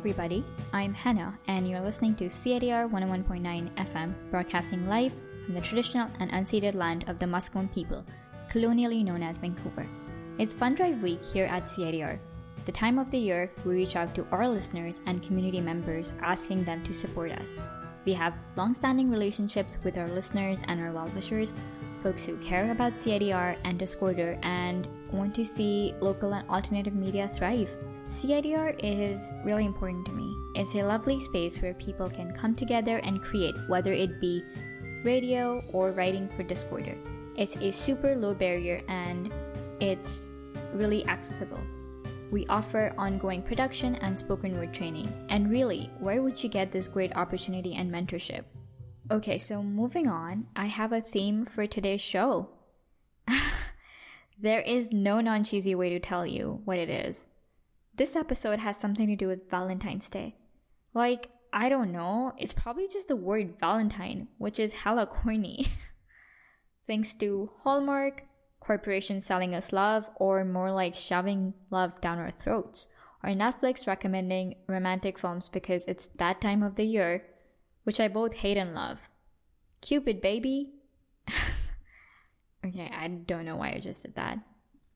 everybody. I'm Hannah, and you're listening to CITR 101.9 FM, broadcasting live from the traditional and unceded land of the Musqueam people, colonially known as Vancouver. It's Fund Drive Week here at CITR. The time of the year, we reach out to our listeners and community members asking them to support us. We have long-standing relationships with our listeners and our well-wishers, folks who care about CITR and Discorder and want to see local and alternative media thrive. CITR is really important to me. It's a lovely space where people can come together and create, whether it be radio or writing for Discorder. It's a super low barrier and it's really accessible. We offer ongoing production and spoken word training. And really, where would you get this great opportunity and mentorship? Okay, so moving on, I have a theme for today's show. There is no non-cheesy way to tell you what it is. This episode has something to do with Valentine's Day. Like, I don't know, it's probably just the word Valentine, which is hella corny. Thanks to Hallmark, corporations selling us love, or more like shoving love down our throats, or Netflix recommending romantic films because it's that time of the year, which I both hate and love. Cupid, baby! Okay, I don't know why I just did that.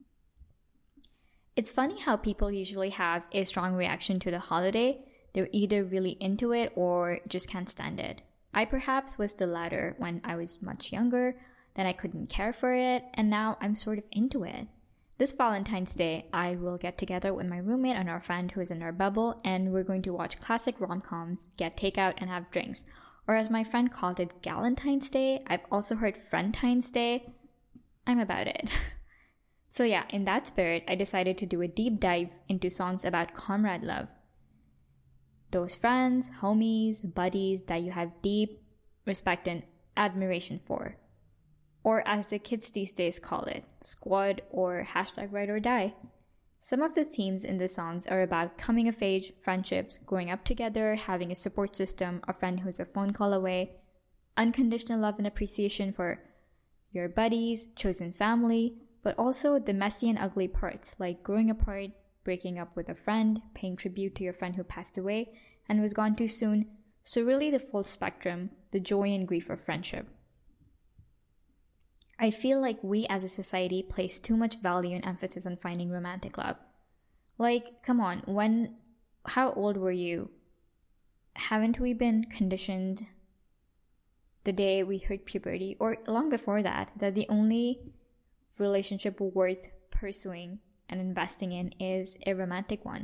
It's funny how people usually have a strong reaction to the holiday. They're either really into it or just can't stand it. I perhaps was the latter when I was much younger, then I couldn't care for it, and now I'm sort of into it. This Valentine's Day, I will get together with my roommate and our friend who's in our bubble, and we're going to watch classic rom-coms, get takeout, and have drinks. Or as my friend called it, Galentine's Day. I've also heard Frientine's Day. I'm about it. So yeah, in that spirit, I decided to do a deep dive into songs about comrade love. Those friends, homies, buddies that you have deep respect and admiration for. Or as the kids these days call it, squad or hashtag ride or die. Some of the themes in the songs are about coming of age, friendships, growing up together, having a support system, a friend who's a phone call away, unconditional love and appreciation for your buddies, chosen family, but also the messy and ugly parts like growing apart, breaking up with a friend, paying tribute to your friend who passed away and was gone too soon. So really the full spectrum, the joy and grief of friendship. I feel like we as a society place too much value and emphasis on finding romantic love. Like, come on, how old were you? Haven't we been conditioned the day we hit puberty or long before that the only relationship worth pursuing and investing in is a romantic one?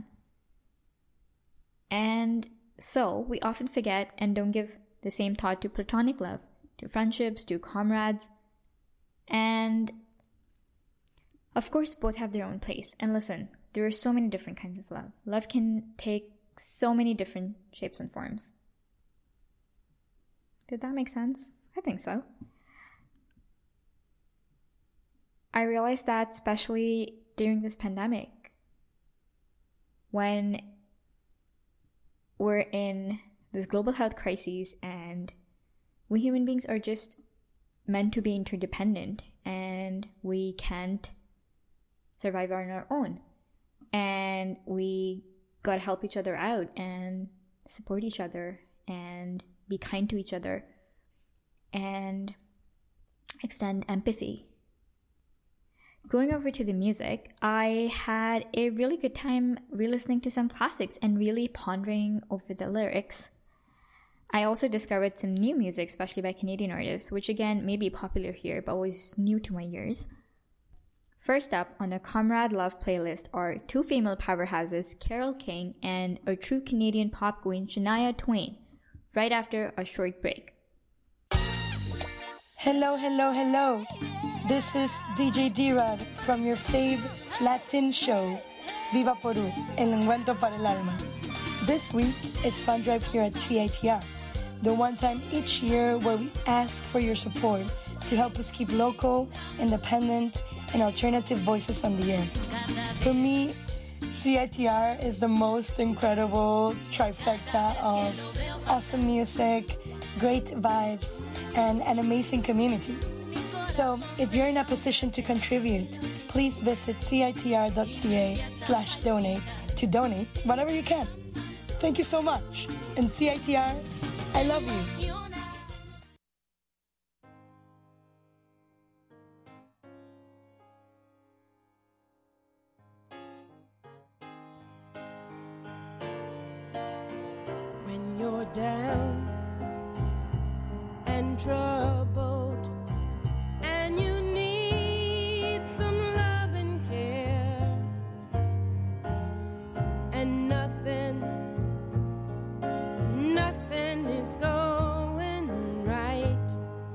And so we often forget and don't give the same thought to platonic love, to friendships, to comrades. And of course, both have their own place. And listen, there are so many different kinds of love. Love can take so many different shapes and forms. Did that make sense? I think so. I realized that especially during this pandemic, when we're in this global health crisis and we human beings are just meant to be interdependent and we can't survive on our own. And we gotta help each other out and support each other and be kind to each other and extend empathy. Going over to the music, I had a really good time re-listening to some classics and really pondering over the lyrics. I also discovered some new music, especially by Canadian artists, which again may be popular here, but was new to my ears. First up on the Comrade Love playlist are two female powerhouses, Carole King and a true Canadian pop queen, Shania Twain, right after a short break. Hello, hello, hello. This is DJ D-Rod from your fave Latin show, Viva Porú, El Encuentro para el Alma. This week is Fun Drive here at CITR, the one time each year where we ask for your support to help us keep local, independent, and alternative voices on the air. For me, CITR is the most incredible trifecta of awesome music, great vibes, and an amazing community. So, if you're in a position to contribute, please visit citr.ca/donate to donate whatever you can. Thank you so much. And CITR, I love you. When you're down and troubled and you need some love and care, and nothing is going right,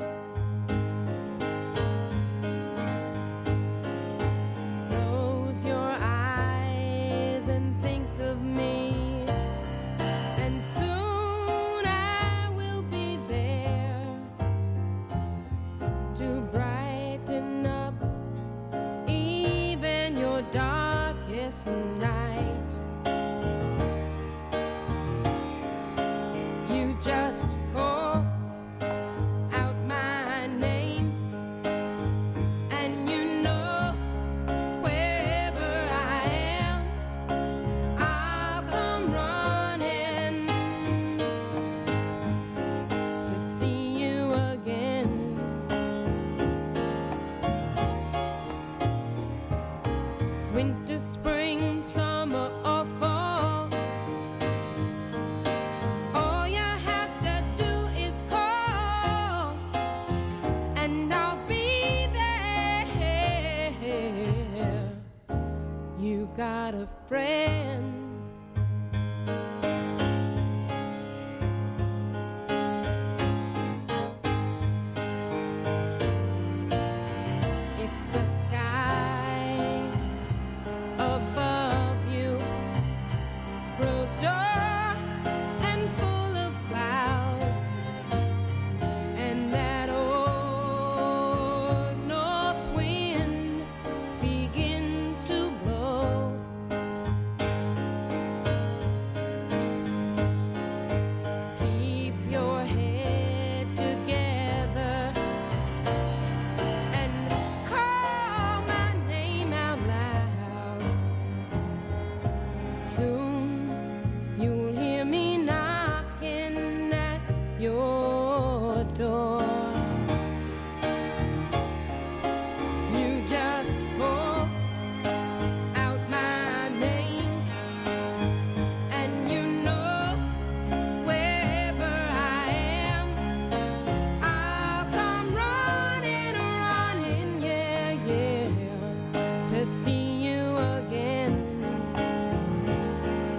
close your eyes and think of me, and soon I will be there to brighten up even your darkest night. You just call out my name, and you know wherever I am, I'll come running to see you again. Winter, spring, summer, or fall, all you have to do is call, and I'll be there. You've got a friend. If the sky above you grows dark and full of clouds, and that old north wind begins to blow, keep your head together and call my name out loud. Soon you'll hear me knocking at your door. You just call out my name, and you know wherever I am, I'll come running, yeah, to see you again.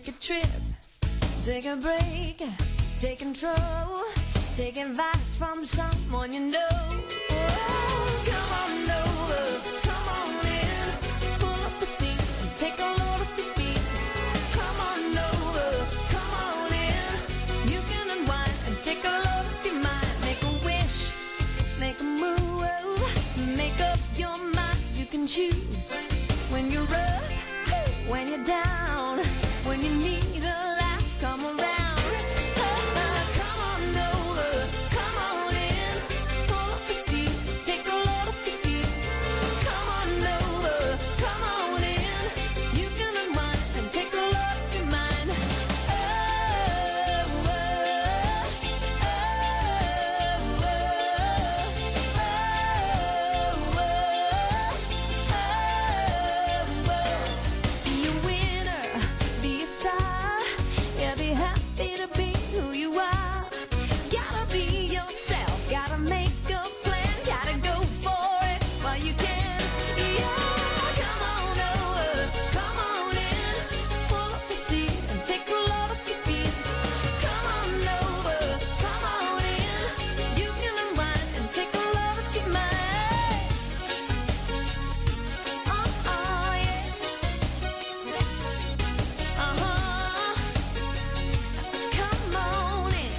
take a trip, take a break, take control, take advice from someone you know. Oh, come on over, come on in, pull up a seat and take a load off your feet. Come on over, come on in, you can unwind and take a load off your mind. Make a wish, make a move, make up your mind. You can choose when you're up, when you're down, when you need a laugh, come around. Come on over, come on in, pull up a seat, take a load off your feet. Come on over, come on in, you can unwind and take a load off your mind. Oh, oh, oh, oh, oh, oh. Be a winner, be a star, yeah, be happy to be who you are. Gotta be yourself, gotta make a plan, gotta go for it while you can. Yeah, come on over, come on in, pull up a seat and take a load off your feet. Come on over, come on in, you can unwind and take a load off your mind. Oh, oh, yeah. Uh-huh. Come on in.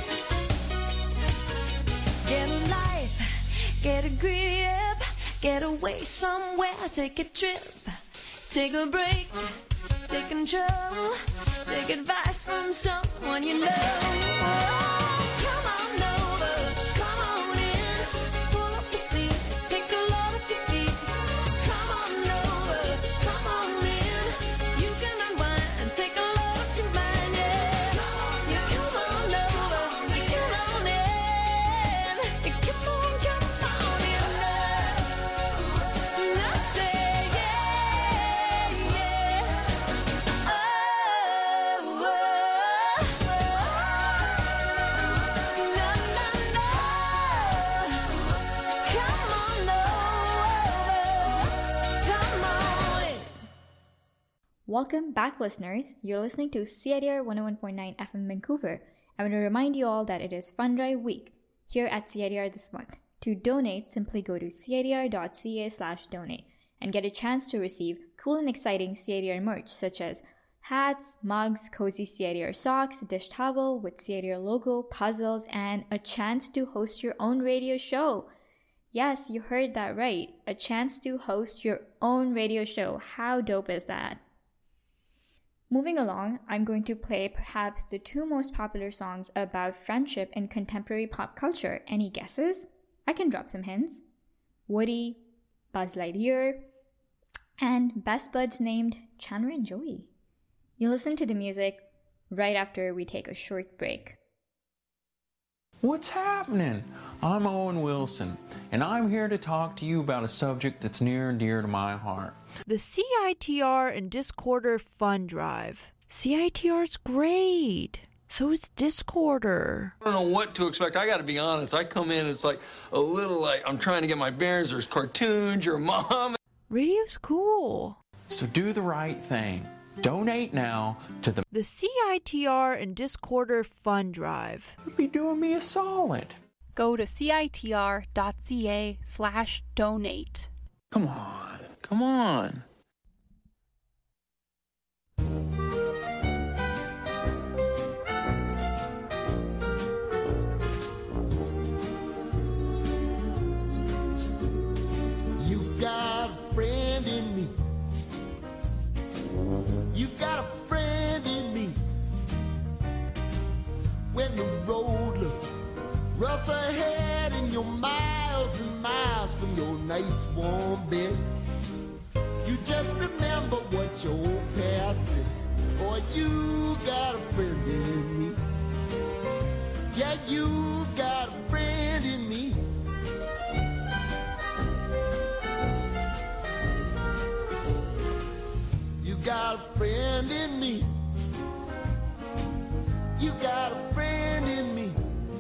Get a life, get a grip, get away somewhere, take a trip, take a break, take control, take advice from someone you know. Oh, come on over, come on in, pull up a seat, take a load off your feet. Come on over, come on in, you can unwind and take a load off your mind. Yeah, you come on over, you come on in, you come on in. I say yeah, yeah. Oh, oh, oh. No, no, no. Come on over, come on in. Welcome back, listeners. You're listening to CITR 101.9 FM Vancouver. I want to remind you all that it is Fund Drive Week here at CITR this month. To donate, simply go to citr.ca/donate and get a chance to receive cool and exciting CITR merch such as hats, mugs, cozy CITR socks, dish towel with CITR logo, puzzles, and a chance to host your own radio show. Yes, you heard that right. A chance to host your own radio show. How dope is that? Moving along, I'm going to play perhaps the two most popular songs about friendship in contemporary pop culture. Any guesses? I can drop some hints. Woody, Buzz Lightyear, and best buds named Chandler and Joey. You listen to the music right after we take a short break. What's happening? I'm Owen Wilson, and I'm here to talk to you about a subject that's near and dear to my heart. The CITR and Discorder Fund Drive. CITR's great. So is Discorder. I don't know what to expect. I got to be honest. I come in, it's like a little like I'm trying to get my bearings. There's cartoons, your mom. Radio's cool. So do the right thing. Donate now to the CITR and Discorder Fund Drive. You'd be doing me a solid. Go to citr.ca/donate. Come on. Come on. You got a friend in me. You got a friend in me. When the road looks rough ahead and you're miles and miles from your nice warm bed, you just remember what your old past said. Boy, you got a friend in me. Yeah, you got a friend in me. You got a friend in me. You got a friend in me.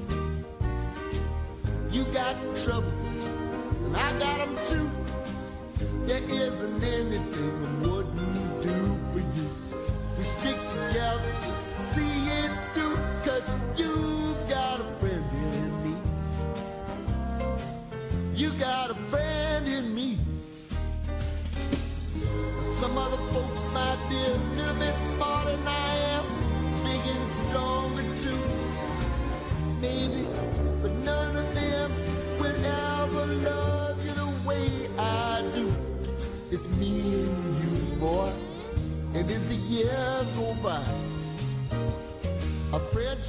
You got trouble, and I got them too. There isn't anything I wouldn't do for you. We stick together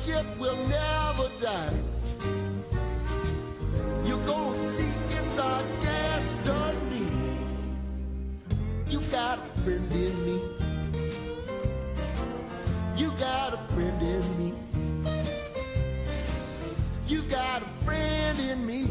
friendship will never die. You're gonna see it's our destiny. You got a friend in me. You got a friend in me. You got a friend in me.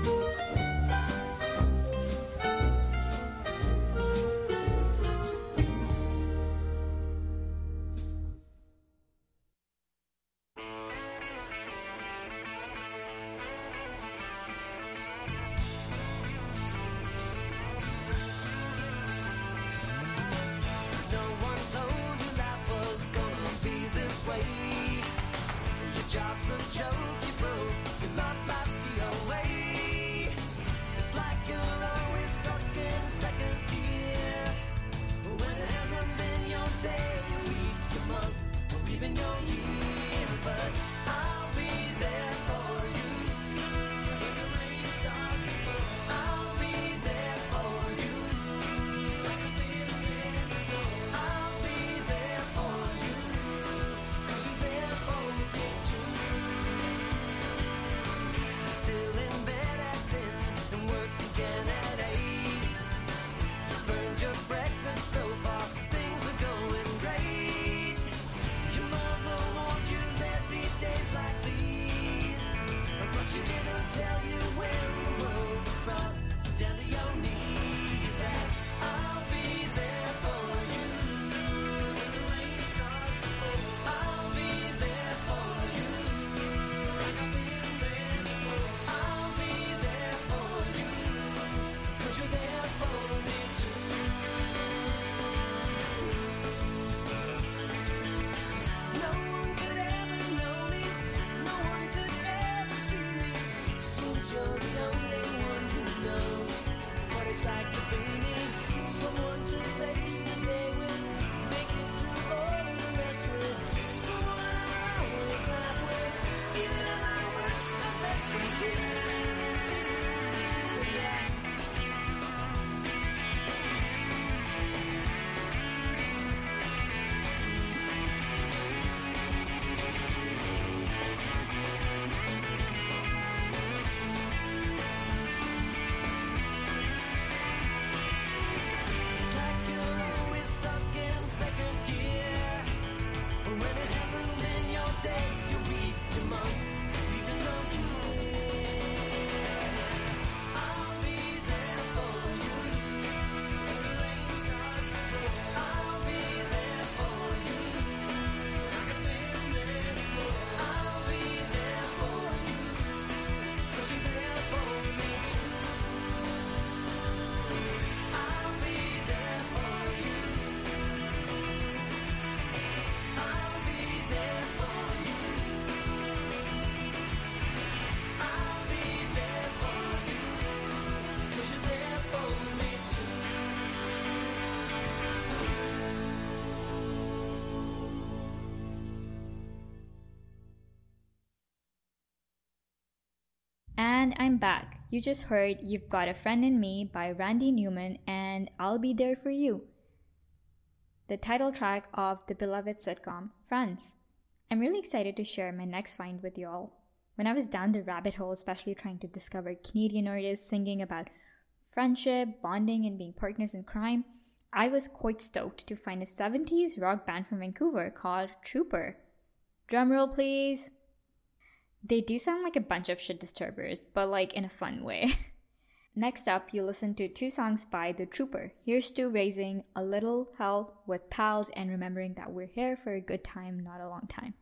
And I'm back. You just heard You've Got a Friend in Me by Randy Newman and I'll Be There For You, the title track of the beloved sitcom Friends. I'm really excited to share my next find with you all. When I was down the rabbit hole, especially trying to discover Canadian artists singing about friendship, bonding, and being partners in crime, I was quite stoked to find a 70s rock band from Vancouver called Trooper. Drumroll please. They do sound like a bunch of shit disturbers, but like in a fun way. Next up, you listen to 2 songs by The Trooper. Here's to raising a little hell with pals and remembering that we're here for a good time, not a long time.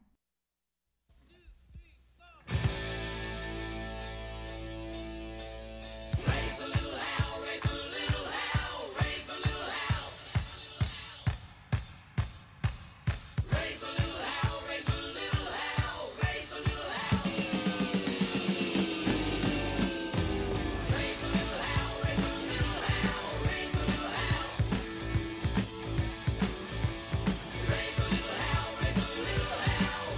Raise a little hell,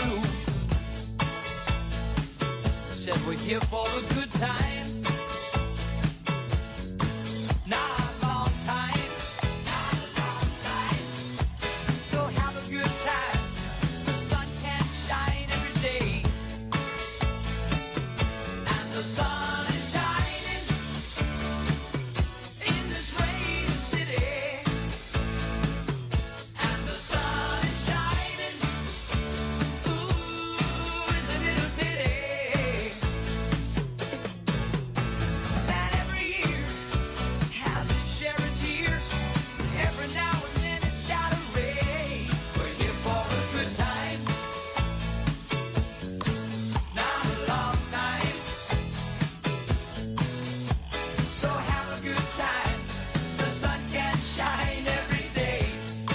blue. Said we're here for a good time. Not a long time. Not a long time. So have a good time. The sun can shine every day. And the sun is shining in this rainy city. And the sun is shining. Ooh, isn't it a pity that every year has its share of tears? Every now and then it's gotta rain. We're here for a good time. Not a long time. So have a good time. The sun can shine every day.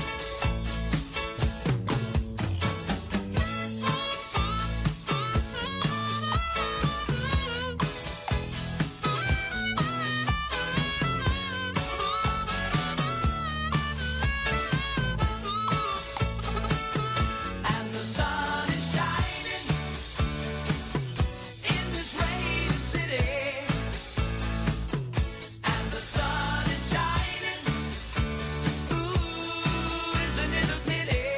And the sun is shining in this rainy city. And the sun is shining. Ooh, isn't it a pity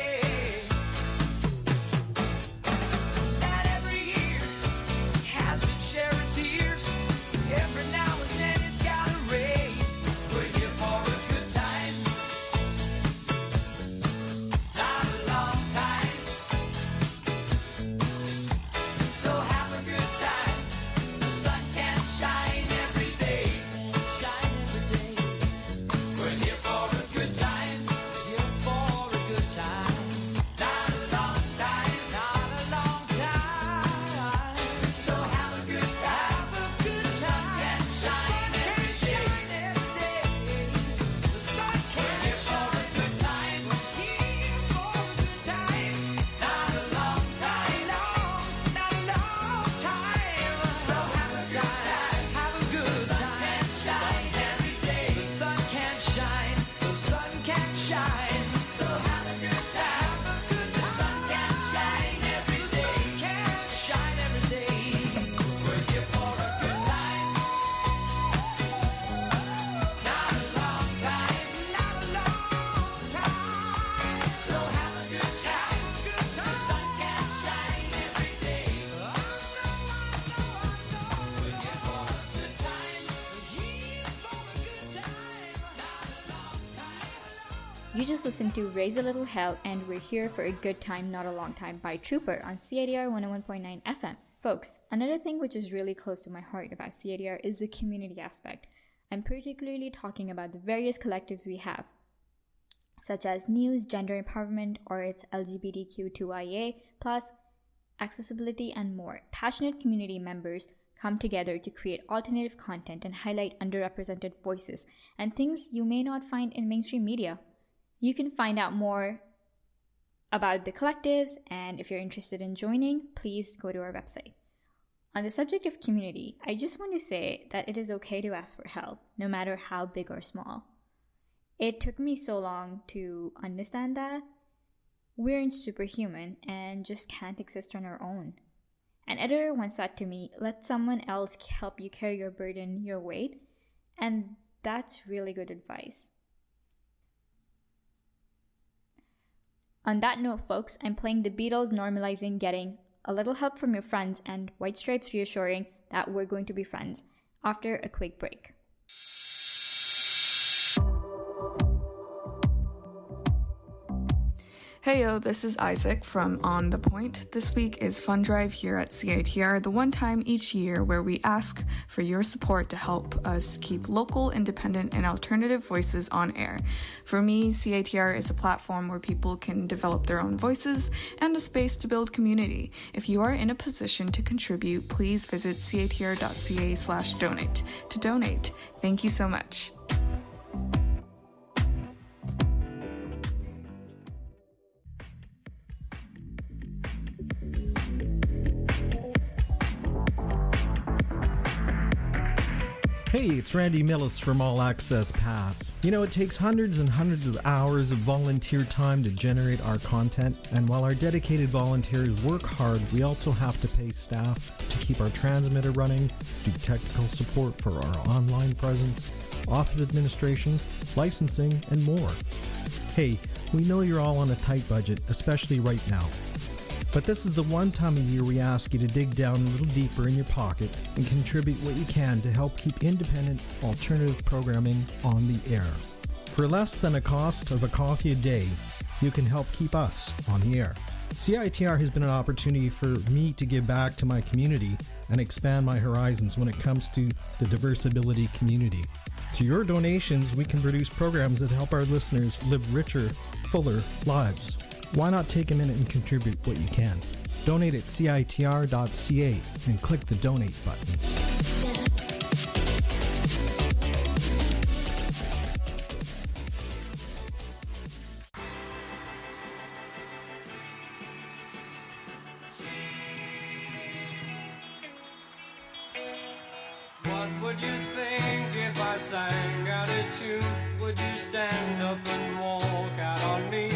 that every year has its share of tears? Every now and then it's gotta rain. We're here for a good time. Not a long time. So have a good time. The sun can shine every day. Shine every day. We're here for a good time. Here for a good time. Not a long time. Not a long time. So have a good time. The sun can shine every day. The sun can shine. We're here for a good time. Here for a good time. Not a long time. Not a long time. So have a good time. Have a good time. The sun can shine every day. The sun can shine. The sun can shine. So have a good time. The sun can shine every day. Can shine every day. We're here for a good time. Not a long time. Not a long time. So have a good time. The sun can shine every day. We're here for a good time. Here for a good time. Not a long time. You just listened to Raise a Little Hell and We're Here for a Good Time, Not a Long Time by Trooper on CIDR 101.9 FM. Folks, another thing which is really close to my heart about CIDR is the community aspect. I'm particularly talking about the various collectives we have, such as News, Gender Empowerment, or its LGBTQ2IA+, accessibility, and more. Passionate community members come together to create alternative content and highlight underrepresented voices and things you may not find in mainstream media. You can find out more about the collectives, and if you're interested in joining, please go to our website. On the subject of community, I just want to say that it is okay to ask for help, no matter how big or small. It took me so long to understand that we aren't superhuman and just can't exist on our own. An editor once said to me, let someone else help you carry your burden, your weight, and that's really good advice. On that note, folks, I'm playing the Beatles normalizing getting a little help from your friends and White Stripes reassuring that we're going to be friends after a quick break. Heyo, this is Isaac from On The Point. This week is Fund Drive here at CITR, the one time each year where we ask for your support to help us keep local, independent, and alternative voices on air. For me, CITR is a platform where people can develop their own voices and a space to build community. If you are in a position to contribute, please visit citr.ca/donate to donate. Thank you so much. Hey, it's Randy Millis from All Access Pass. You know, it takes hundreds and hundreds of hours of volunteer time to generate our content, and while our dedicated volunteers work hard, we also have to pay staff to keep our transmitter running, do technical support for our online presence, office administration, licensing, and more. Hey, we know you're all on a tight budget, especially right now. But this is the one time of year we ask you to dig down a little deeper in your pocket and contribute what you can to help keep independent, alternative programming on the air. For less than a cost of a coffee a day, you can help keep us on the air. CITR has been an opportunity for me to give back to my community and expand my horizons when it comes to the diverse ability community. Through your donations, we can produce programs that help our listeners live richer, fuller lives. Why not take a minute and contribute what you can? Donate at CITR.ca and click the donate button. What would you think if I sang out a tune? Would you stand up and walk out on me?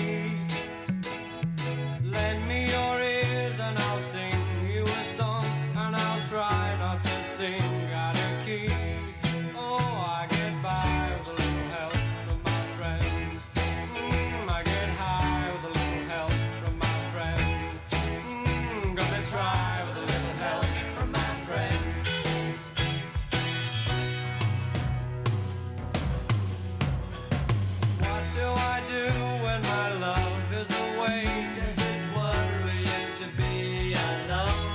Lend me your ears and I'll sing you a song, and I'll try not to sing out of key. Oh, I get by with a little help from my friends. I get high with a little help from my friends. Gonna try with a little help from my friends. What do I do when my love is away? Does it worry you to be alone?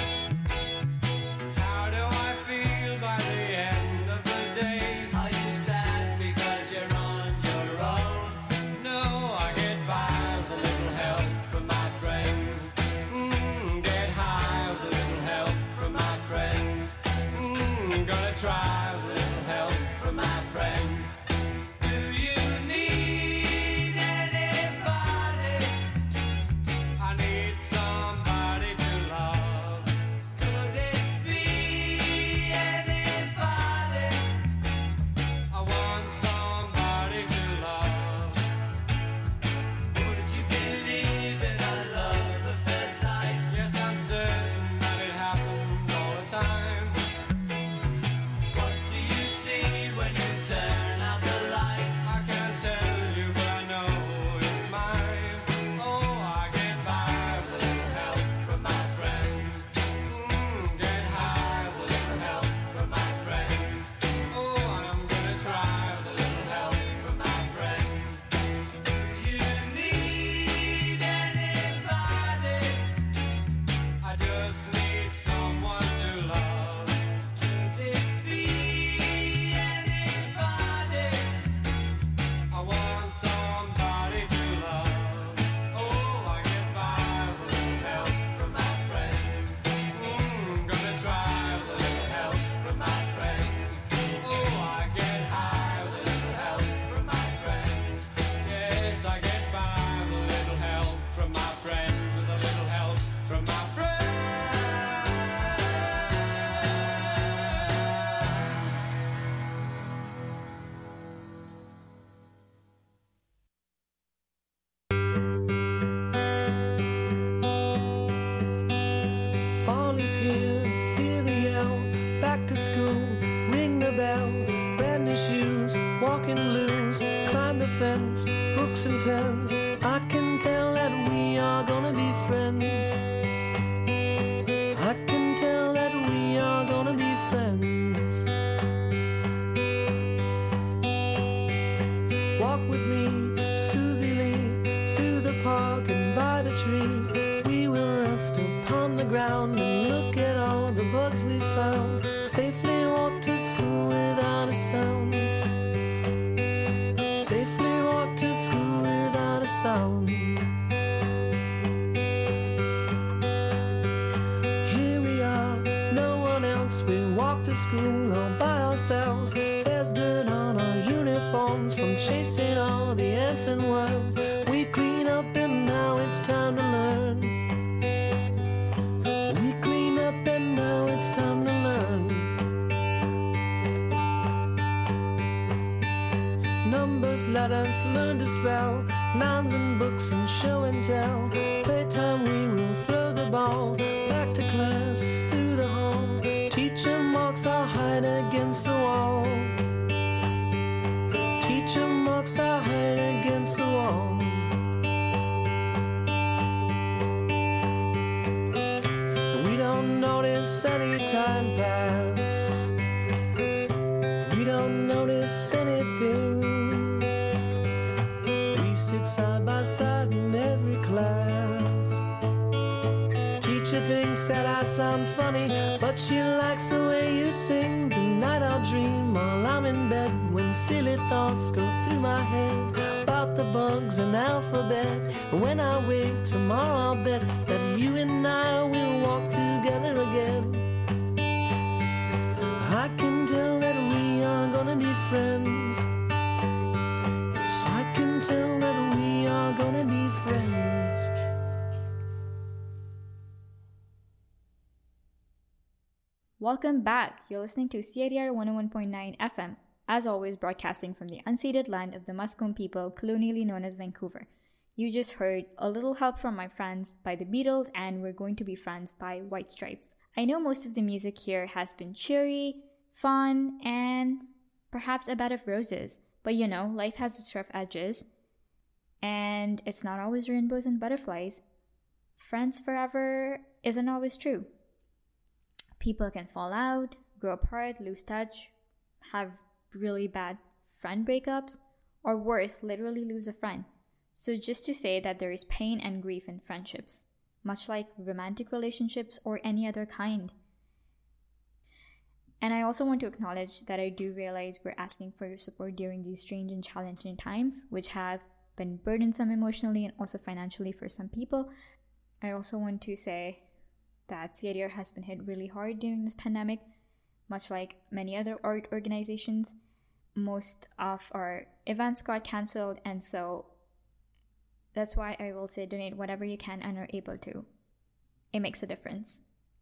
How do I feel by the end of the day? Are you sad because you're on your own? No, I get by with a little help from my friends. Get high with a little help from my friends. Gonna try with a little help from my friends. Do you need anybody? I need somebody to love. Could it be anybody? I want somebody to love. Would you believe in a love at first sight? Yes, I'm certain that it happens all the time. What do you see when you turn out the light? I can't tell you, but I know it's mine. Oh, I get by with a little help from my friends. Get high with a little help from my friends. Oh, I'm gonna try with a little help from my friends. Do you need anybody? I just need someone to love. Could it be anybody? I want somebody to love. Oh, I get by with a little help from my friends. Gonna try with a little help from my friends. Oh, I get high with a little help from my friends. Yes, I get by with a little help from my friends. With a little help from my friends. Fall is here, hear the yell, back to school, ring the bell, brand new shoes, walking blues, climb the fence, books and pens, I can tell that we are gonna be friends. I can tell that we are gonna be friends. Walk with me, Susie Lee, through the park and by the tree. We will rest upon the ground and look at all the bugs we found. Safely walk to school without a sound. Safely walk to school without a sound. Here we are, no one else. We walk to school all by ourselves. There's dirt on our uniforms from chasing all the ants and worms. We clean up and now it's time to learn. We clean up and now it's time to learn. let us learn to spell nouns and books and show and tell. Playtime we will throw the ball back to class through the hall. Teacher marks I'll hide against the wall. Teacher marks I'll hide against the wall. We don't notice any time pass. We don't notice anything. We sit side by side in every class. Teacher thinks that I sound funny, but she likes the way you sing. Tonight I'll dream while I'm in bed, when silly thoughts go through my head about the bugs and alphabet. And when I wake tomorrow I'll bet that you and I will walk together again. I can tell that we are gonna be friends. Yes, I can tell that we are gonna be friends. Welcome back. You're listening to CITR 101.9 FM, as always broadcasting from the unceded land of the Muscogee people, colonially known as Vancouver. You just heard A Little Help from My Friends by the Beatles and We're Going to Be Friends by White Stripes. I know most of the music here has been cheery, fun, and perhaps a bed of roses, but you know, life has its rough edges, and it's not always rainbows and butterflies. Friends forever isn't always true. People can fall out, grow apart, lose touch, have really bad friend breakups, or worse, literally lose a friend. So just to say that there is pain and grief in friendships, much like romantic relationships or any other kind. And I also want to acknowledge that I do realize we're asking for your support during these strange and challenging times, which have been burdensome emotionally and also financially for some people. I also want to say that CITR has been hit really hard during this pandemic, much like many other art organizations. Most of our events got cancelled, and so that's why I will say donate whatever you can and are able to. It makes a difference.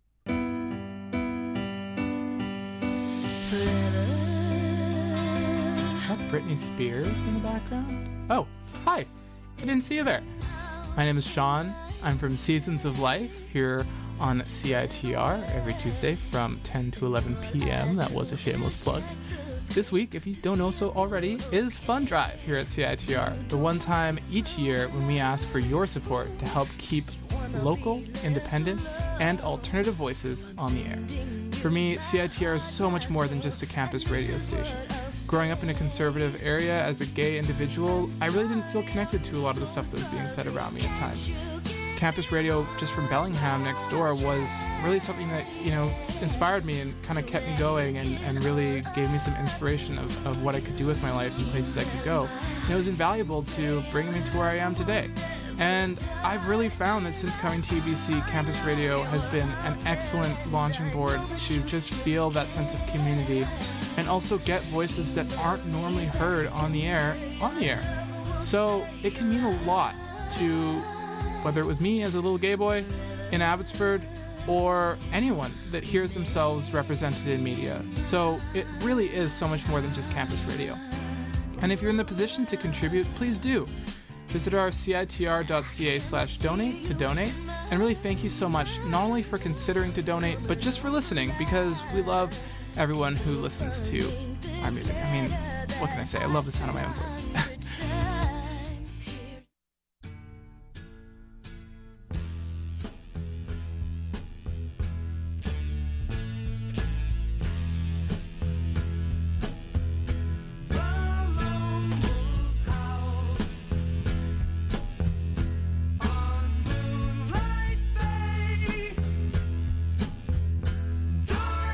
Is that Britney Spears in the background? Oh, hi. I didn't see you there. My name is Sean. I'm from Seasons of Life here on CITR every Tuesday from 10 to 11 p.m. That was a shameless plug. This week, if you don't know so already, is Fund Drive here at CITR, the one time each year when we ask for your support to help keep local, independent, and alternative voices on the air. For me, CITR is so much more than just a campus radio station. Growing up in a conservative area as a gay individual, I really didn't feel connected to a lot of the stuff that was being said around me at times. Campus radio just from Bellingham next door was really something that, inspired me and kind of kept me going and really gave me some inspiration of what I could do with my life and places I could go. And it was invaluable to bring me to where I am today. And I've really found that since coming to UBC, campus radio has been an excellent launching board to just feel that sense of community and also get voices that aren't normally heard on the air. So it can mean a lot to whether it was me as a little gay boy in Abbotsford or anyone that hears themselves represented in media. So it really is so much more than just campus radio. And if you're in the position to contribute, please do. Visit our citr.ca/donate to donate. And really thank you so much, not only for considering to donate, but just for listening, because we love everyone who listens to our music. I mean, what can I say? I love the sound of my own voice.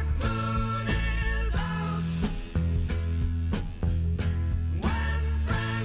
When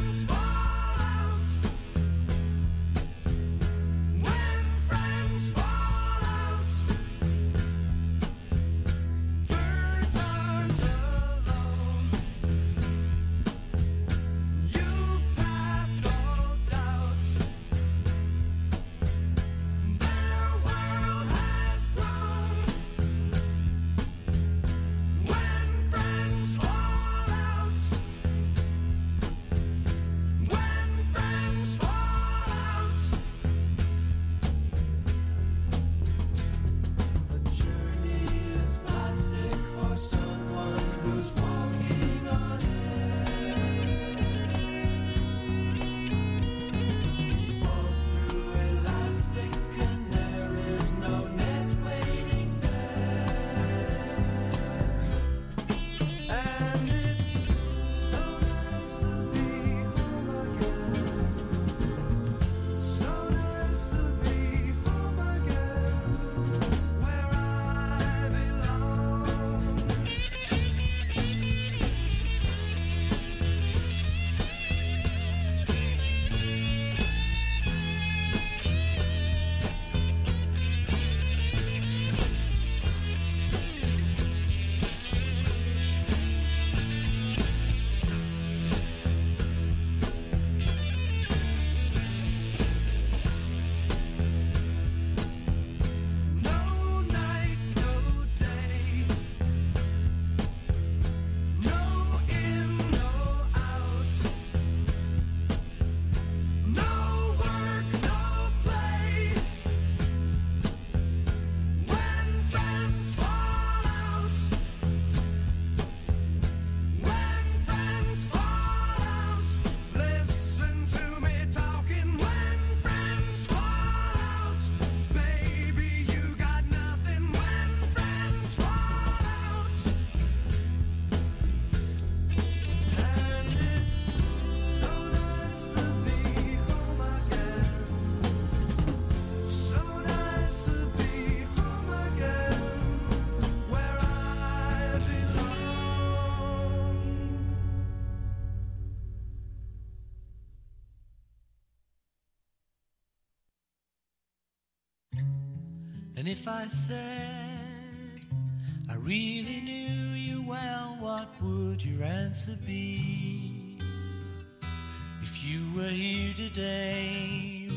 And if I said I really knew you well, what would your answer be? If you were here today,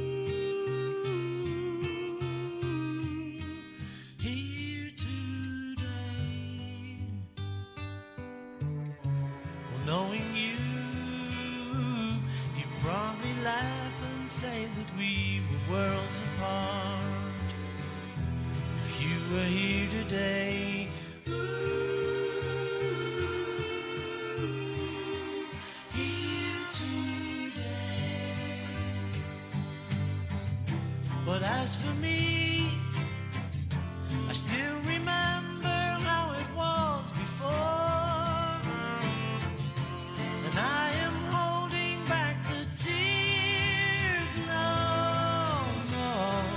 here today. Well, knowing you probably laugh and say that we were worlds apart. If you were here today, here today. But as for me, I still remember how it was before, and I am holding back the tears now. No.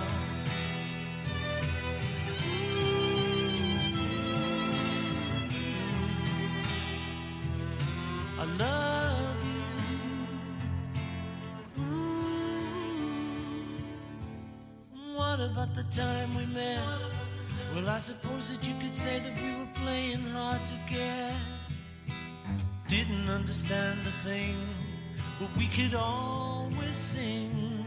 I love you. What about the time we met? Well, I suppose that you could say that we were playing hard to get. Didn't understand a thing, but we could always sing.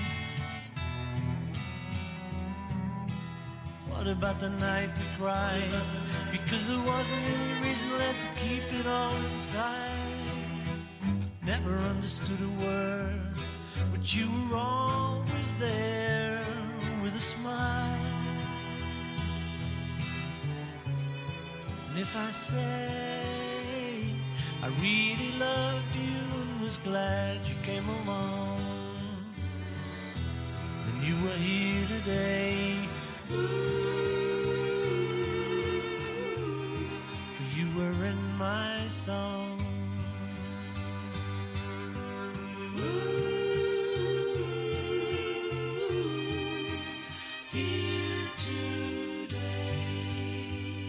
What about the night we cried? Because there wasn't any reason left to keep it all inside. Never understood a word, but you were always there with a smile. And if I say I really loved you and was glad you came along, then you were here today. For you were in my song. Here today.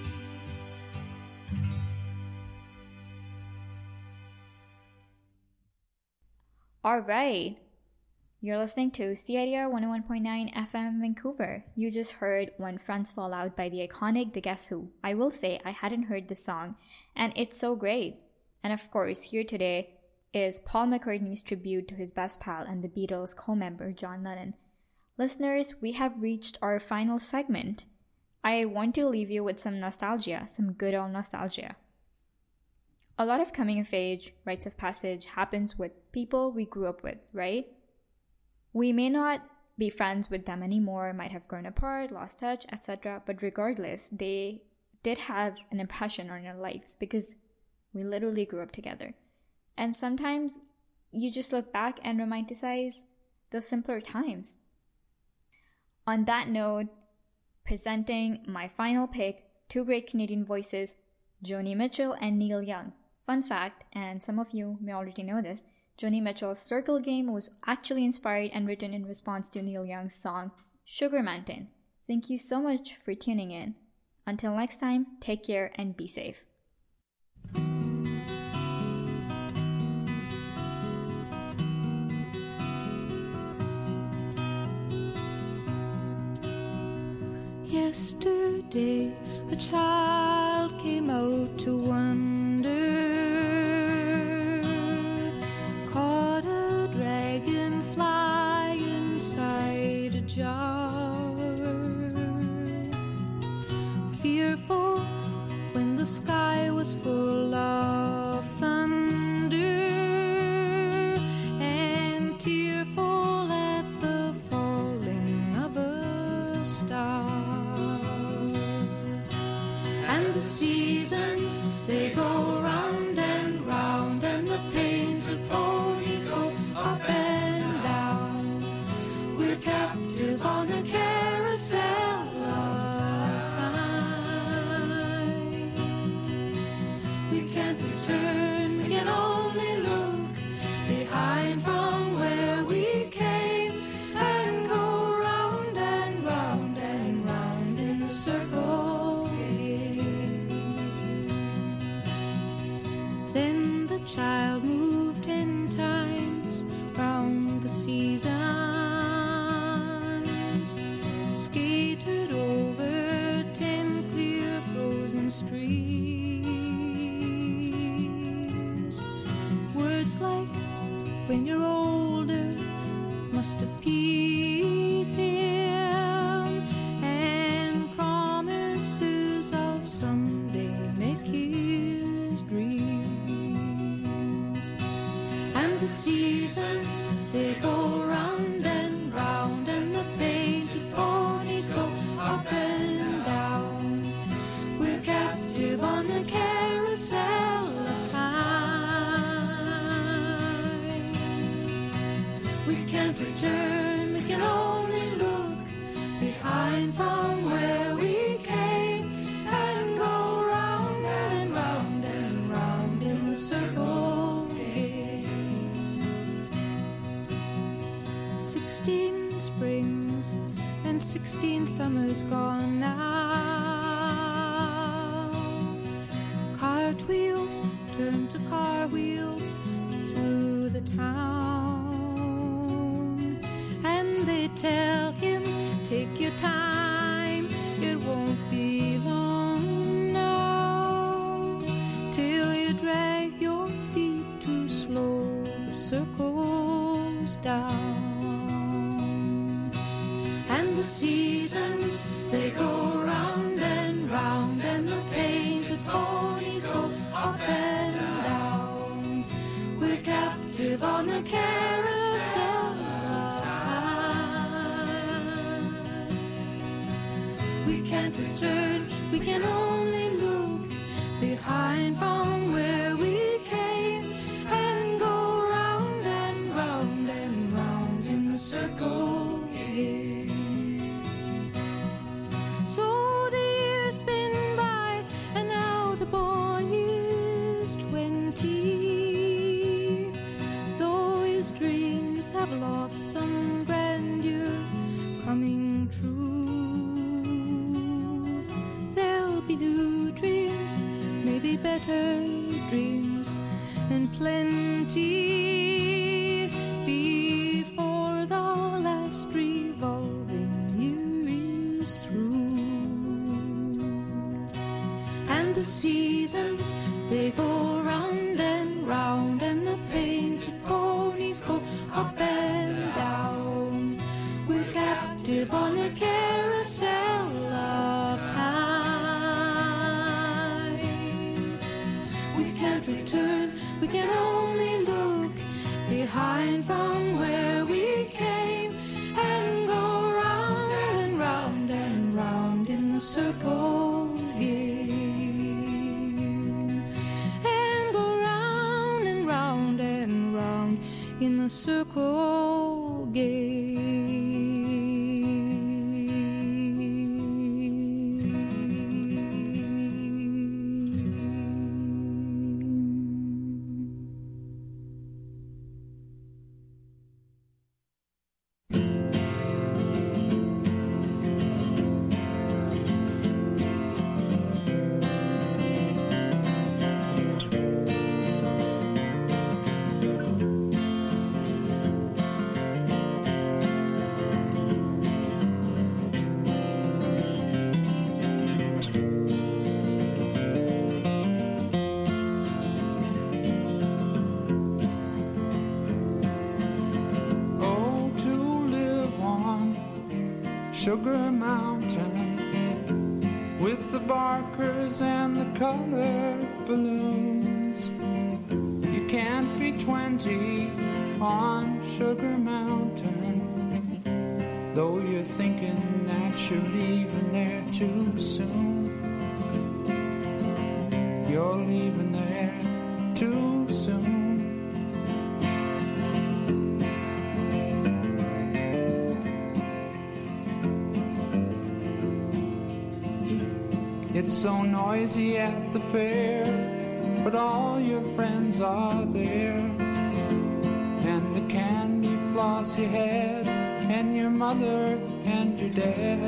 All right. You're listening to CITR 101.9 FM Vancouver. You just heard When Friends Fall Out by the iconic The Guess Who. I will say I hadn't heard the song, and it's so great. And of course, here today is Paul McCartney's tribute to his best pal and the Beatles co-member John Lennon. Listeners, we have reached our final segment. I want to leave you with some nostalgia, some good old nostalgia. A lot of coming of age, rites of passage happens with people we grew up with, right? We may not be friends with them anymore, might have grown apart, lost touch, etc. But regardless, they did have an impression on our lives because we literally grew up together. And sometimes you just look back and romanticize those simpler times. On that note, presenting my final pick, two great Canadian voices, Joni Mitchell and Neil Young. Fun fact, and some of you may already know this, Joni Mitchell's Circle Game was actually inspired and written in response to Neil Young's song Sugar Mountain. Thank you so much for tuning in. Until next time, take care and be safe. Yesterday, a child came out to wander, caught a dragonfly inside a jar. Fearful when the sky was full of thunder, and tearful at the falling of a star. And the seasons, they go round and round, and the painted ponies go up and down. We're captive on a carousel of time. We can't return, we can only look behind from where we came, and go round and round and round in a circle again. Then the child moved 10 times round the seasons, must appease him, and promises of someday make his dreams. And the seasons, they go round and round, and the painted ponies go up and down. We're captive on the carousel of time. We can't return, we can only look behind from where we came, and go round and round and round in the circle again. 16 springs and 16 summers gone now. Cartwheels turn to car wheels through the town, and they tell him, take your time, it won't be long now, till you drag your feet too slow, the circle's down. And the seasons, they go round and round, and the painted ponies go up and down. We're captive on the carousel of time. We can't return, we can only look behind from where we came, and go round and round and round in the circle again. So the years spin by, and now the boy is 20. Though his dreams have lost some grandeur coming true, there'll be new dreams, maybe better dreams, and plenty before the last revolving year is through. And the seasons, they go round and round, and the painted ponies go up and down. We're captive on the carousel of time. We can't return, we can only look behind from where we came, and go round and round and round in the circle again, and go round and round and round in the circle again. Sugar Mountain, with the barkers and the colored balloons. You can't be 20 on Sugar Mountain, though you're thinking that you're leaving there too soon. You're leaving there too soon. It's so noisy at the fair, but all your friends are there. And the candy floss you had, and your mother and your dad.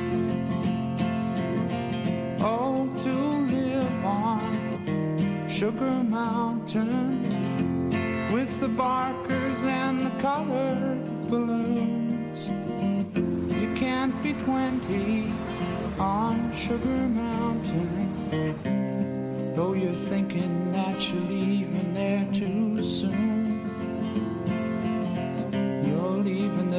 Oh, to live on Sugar Mountain, with the barkers and the colored balloons. You can't be 20 on Sugar Mountain, though you're thinking that you're leaving there too soon. You're leaving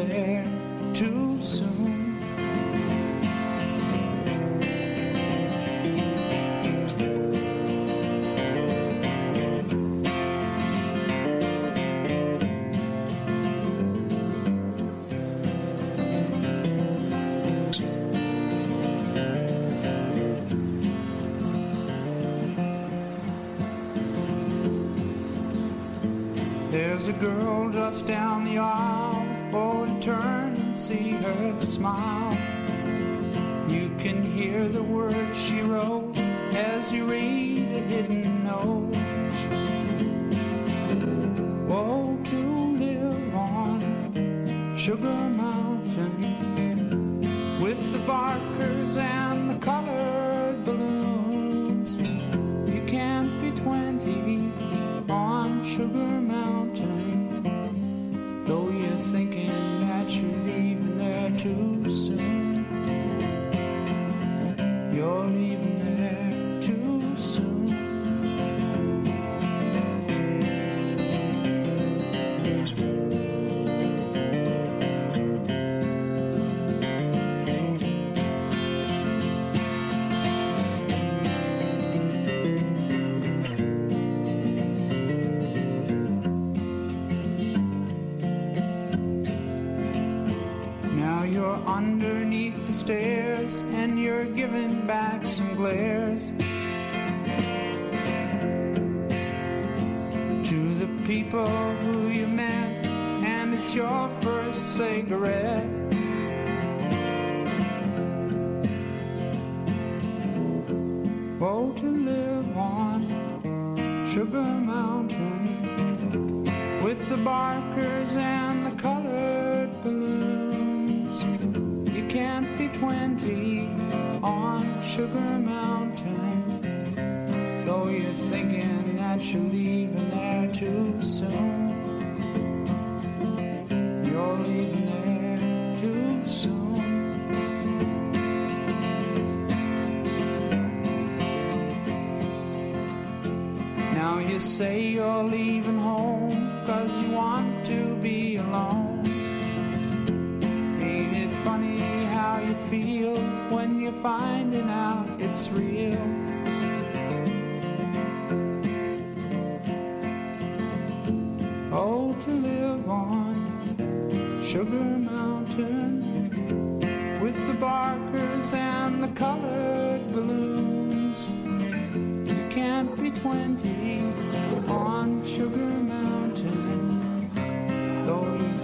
girl just down the aisle, oh, and turn and see her smile. You can hear the words she wrote as you read a hidden note. Oh, to live on Sugar Mountain with the barkers and the colored balloons. You can't be 20 on Sugar Mountain, though you're thinking that you're leaving there too soon. You're leaving there too soon. Underneath the stairs, and you're giving back some glares to the people who you met, and it's your first cigarette. Oh, to live on Sugar Mountain with the barkers and the colored balloons. You can't be 20 on Sugar Mountain, though you're thinking that you're leaving there too soon. You're leaving there too soon. Now you say you're leaving home 'cause you want to be alone. Ain't it funny how you feel when you're finding out it's real? Oh, to live on Sugar Mountain with the barkers and the colored balloons. You can't be 20 on Sugar Mountain, though you